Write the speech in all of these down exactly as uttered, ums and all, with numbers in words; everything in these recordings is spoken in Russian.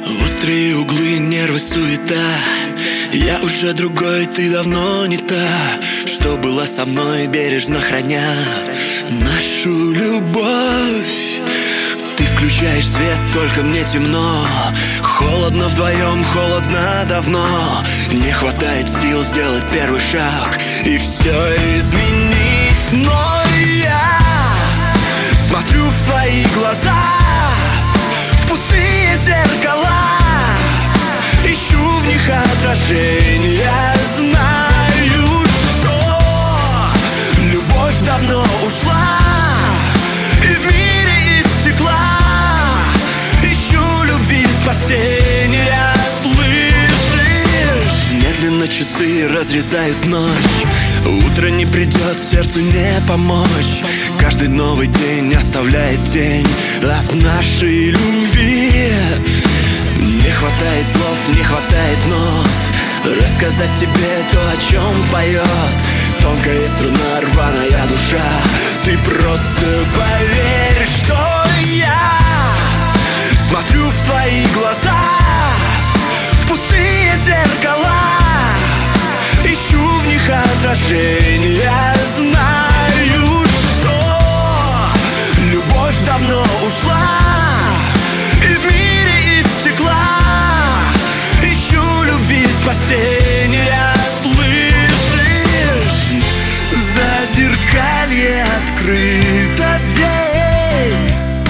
Острые углы, нервы, суета. Я уже другой, ты давно не та, что была со мной, бережно храня нашу любовь. Ты включаешь свет, только мне темно. Холодно вдвоем, холодно давно. Не хватает сил сделать первый шаг и все изменить. Но я смотрю в твои глаза, в пустые зеркала, ищу в них отражение. Знаю, что любовь давно ушла, и в мире из стекла ищу любви спасения. Слышишь? Медленно часы разрезают ночь. Утро не придет, сердцу не помочь. Каждый новый день оставляет тень от нашей любви. Не хватает слов, не хватает нот рассказать тебе то, о чем поет тонкая струна, рваная душа. Ты просто поверь, что я смотрю в твои глаза, в пустые зеркала, ищу в них отражение. Знаю, что любовь давно ушла, и в мире из стекла ищу любви спасения. Слышишь? За зеркалье открыта дверь.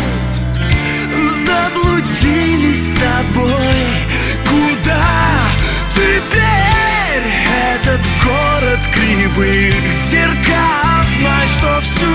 Заблудились с тобой. Куда теперь? Этот город кривых зеркал. Знай, что всю